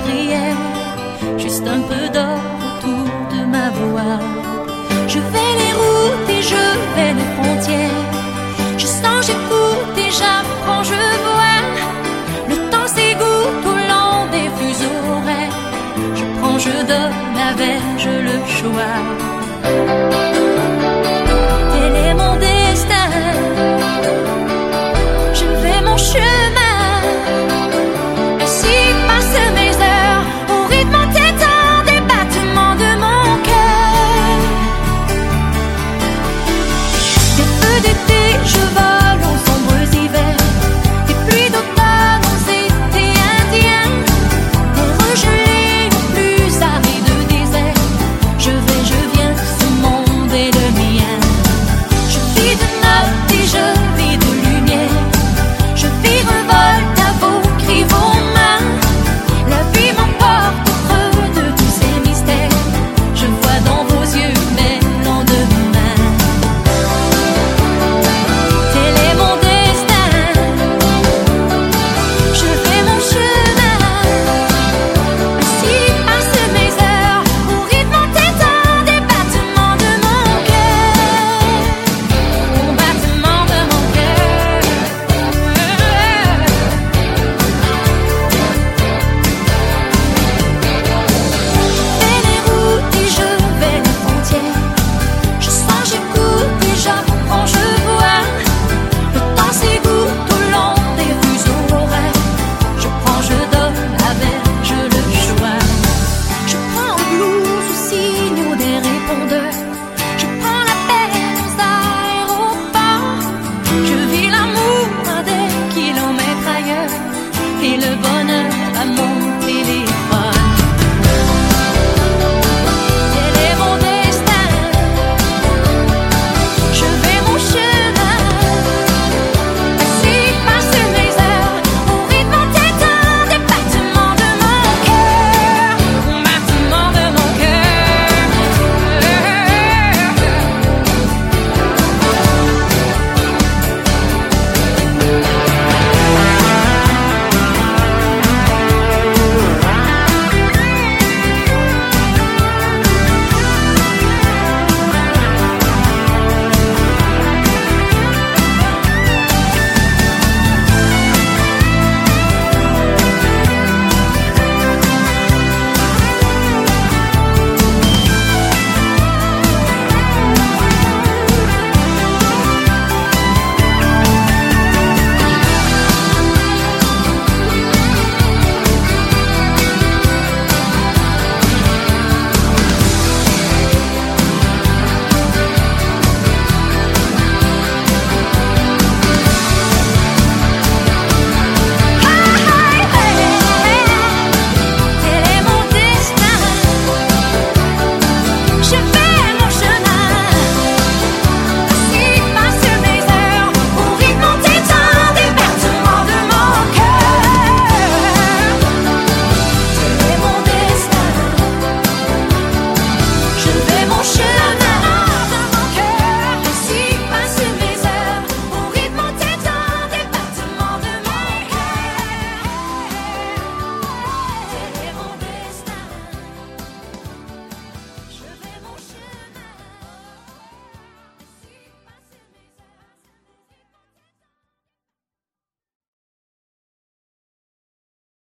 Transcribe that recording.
prière, juste un peu d'or autour de ma voix. Je vais les routes et je vais les frontières, je sens, j'écoute et j'apprends, je vois. Le temps s'égoutte au long des fuseaux horaires, je prends, je donne, avec je le choix. Tel est mon destin, je vais mon chemin, ainsi passent mes heures au rythme entêtant des battements de mon cœur. Des feux d'été, je vole aux sombres hivers, des pluies d'automne aux étés indiens, des regelés aux plus arides déserts. Je vais, je viens, ce monde est le mien. Je vis de notes et je vis de lumière, je vis revolte à vos cris, vos mains. La vie m'emporte au creux de tous ces mystères, je vois dans vos yeux mes lendemains. Tel est mon destin, je vais mon chemin, ainsi passent mes heures au rythme entêtant des battements de mon cœur, au battement de mon cœur. Je fais les routes et je vais les frontières, je sens, j'écoute et j'apprends, je vois. Le temps s'égoutte au long des fuseaux horaires, je prends, je donne, avec je le choix. Je prends au blues aux signaux des répondeurs, je prends la paix aux aéroports, je vis l'amour à des kilomètres ailleurs et le bonheur à mon